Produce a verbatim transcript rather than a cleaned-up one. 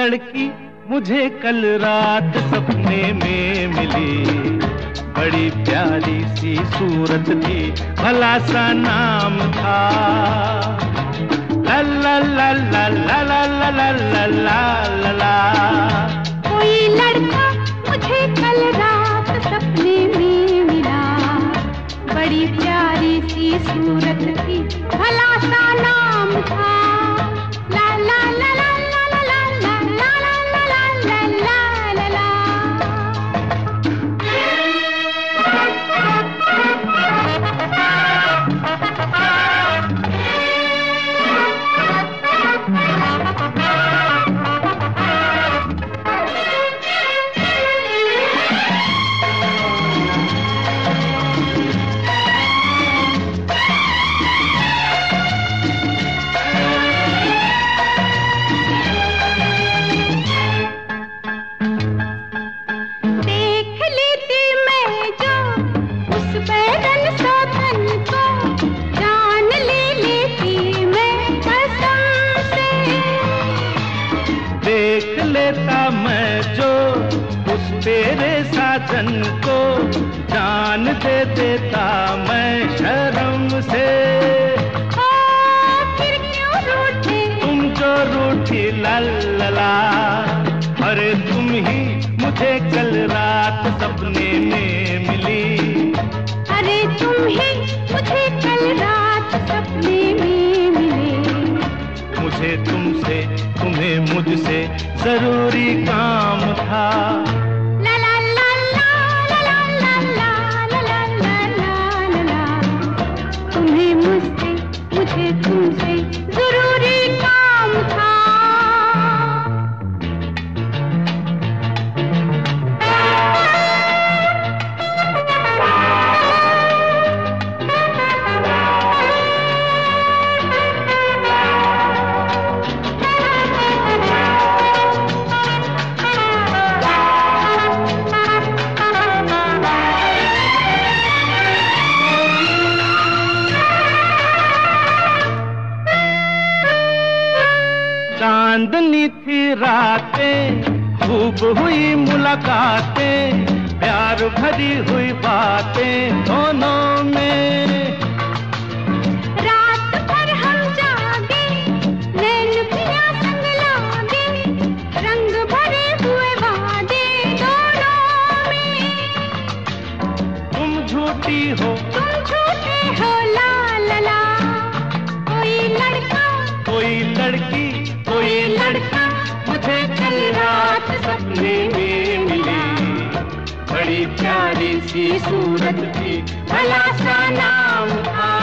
लड़की मुझे कल रात सपने में मिली, बड़ी प्यारी सी सूरत थी, भला सा नाम था। ला ला ला ला ला ला ला ला ला ला ला। कोई लड़का मुझे कल रात सपने में मिला, बड़ी प्यारी सी सूरत थी, भला सा नाम था। ला ला ला ला ला ला ला ला ला ला ला ला ला। देख लेता मैं जो उस तेरे साजन को, जान ले लेता मैं शर्म से। ओ, फिर क्यों रूठे तुम जो रूठी ला ला ला। अरे तुम ही मुझे कल रात सपने में मिली, अरे तुम ही मुझे कल रात सपने में मिले। मुझे तुमसे तुम्हें मुझसे जरूरी काम था। ला ला ला ला ला ला ला ला ला ला ला ला। तुम्हें मुझसे मुझे तुमसे जरूरी काम था। चांदनी थी रातें, खूब हुई मुलाकातें, प्यार भरी हुई बातें दोनों में। रात भर हम जागे, नैन पिया संग लागे, रंग भरे हुए वादे दोनों में। तुम झूठी हो तुम झूठे हो ला ला ला। कोई लड़का कोई लड़की कोई लड़का मुझे कल रात सपने में मिली, बड़ी प्यारी सी सूरत थी, भला सा नाम था।